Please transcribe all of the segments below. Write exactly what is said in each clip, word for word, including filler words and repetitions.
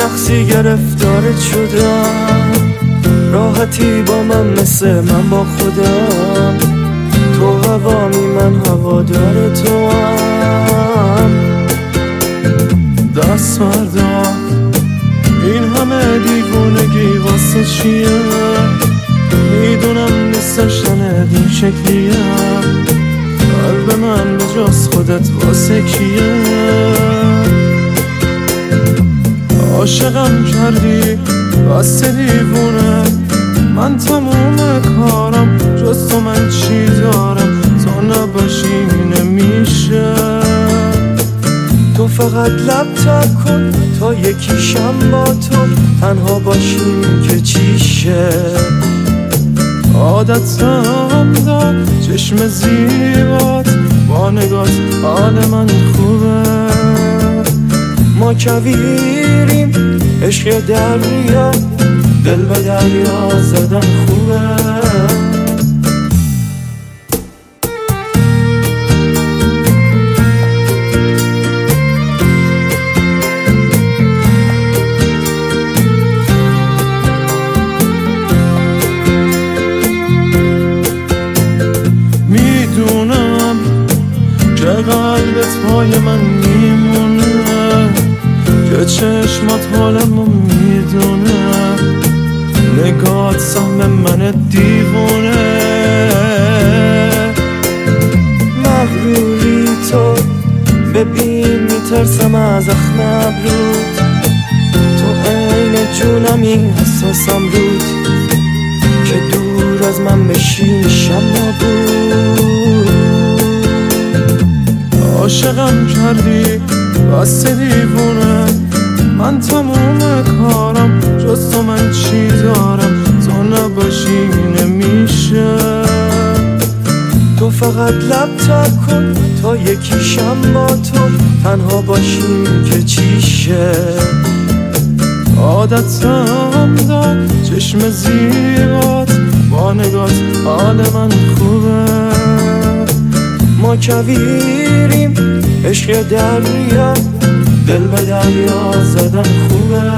نقصی گرفتارت شدم، راحتی با من مثل من با خودم، تو هوامی من هوادار تو هم. دست بردار این همه دیوونگی واسه چیه؟ میدونم نیستش تنت این شکلیه، قلب من به جز خودت واسه کیه؟ عاشقم کردی بس دیوونه، من تموم کارم جز تو من چی دارم؟ تو نباشی نمیشه، تو فقط لب تب کن تا یکیشم با تو، تنها باشیم که چیشه. عادتم دار چشم زیبات، با نگات حال من خوبه. ما کویریم عشق دریا، دل به دریا زدن خوبه. میدونم که قلبت پای من میمونه، که چشمات حالمو میدونه، نگات سهم من دیوونه. مغروری تو ببین میترسم از زخم ابرود، تو عین جونمی حساسم رود، که دور از من بشی میشم نابود. عاشقم کردی بس دیوونه، من تموم کارم جز تو من چی دارم؟ تو نباشی نمیشه، تو فقط لب تب کن تا یکیشم با تو، تنها باشیم که چیشه. عادتم دار چشم زیبات، با نگات حال من خوبه. ما کویریم عشق دریا، دل به دریا زدن خوبه.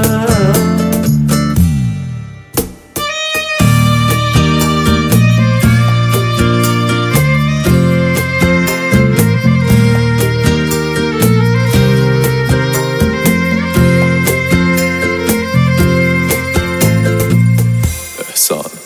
احسان.